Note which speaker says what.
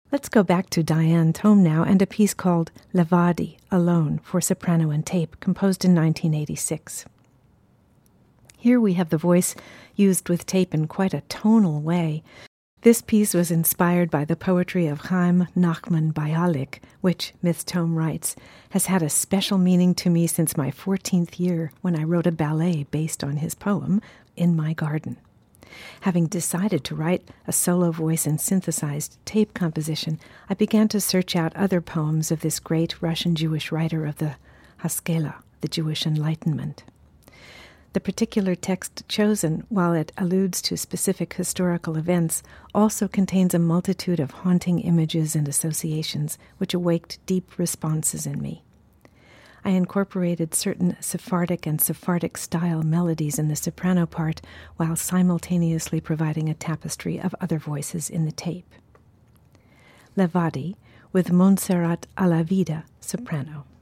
Speaker 1: Let's go back to Diane Thom now and a piece called Levadi, Alone, for soprano and tape, composed in 1986. Here we have the voice used with tape in quite a tonal way. This piece was inspired by the poetry of Chaim Nachman Bialik, which, Miss Thom writes, has had a special meaning to me since my 14th year when I wrote a ballet based on his poem, In My Garden. Having decided to write a solo voice and synthesized tape composition, I began to search out other poems of this great Russian Jewish writer of the Haskalah, the Jewish Enlightenment. The particular text chosen, while it alludes to specific historical events, also contains a multitude of haunting images and associations which awaked deep responses in me. I incorporated certain Sephardic and Sephardic-style melodies in the soprano part while simultaneously providing a tapestry of other voices in the tape. Levadi with Montserrat Alavida, soprano.